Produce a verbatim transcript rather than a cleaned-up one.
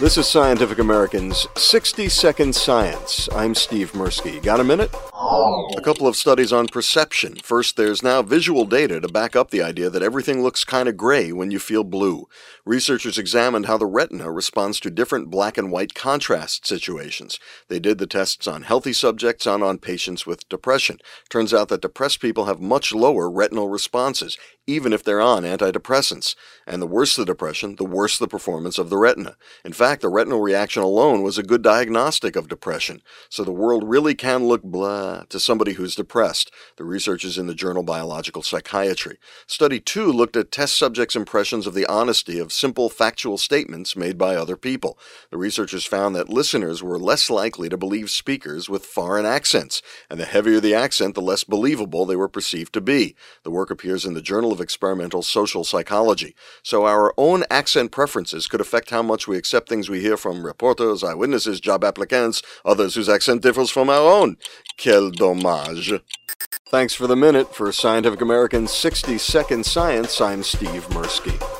This is Scientific American's sixty second Science. I'm Steve Mirsky. Got a minute? A couple of studies on perception. First, there's now visual data to back up the idea that everything looks kind of gray when you feel blue. Researchers examined how the retina responds to different black and white contrast situations. They did the tests on healthy subjects and on patients with depression. Turns out that depressed people have much lower retinal responses, even if they're on antidepressants. And the worse the depression, the worse the performance of the retina. In fact, the retinal reaction alone was a good diagnostic of depression. So the world really can look blah to somebody who's depressed. The research is in the journal Biological Psychiatry. Study two looked at test subjects' impressions of the honesty of simple factual statements made by other people. The researchers found that listeners were less likely to believe speakers with foreign accents, and the heavier the accent, the less believable they were perceived to be. The work appears in the Journal of Experimental Social Psychology. So our own accent preferences could affect how much we accept things we hear from reporters, eyewitnesses, job applicants, others whose accent differs from our own. Quel dommage. Thanks for the minute. For Scientific American's sixty second Science, I'm Steve Mirsky.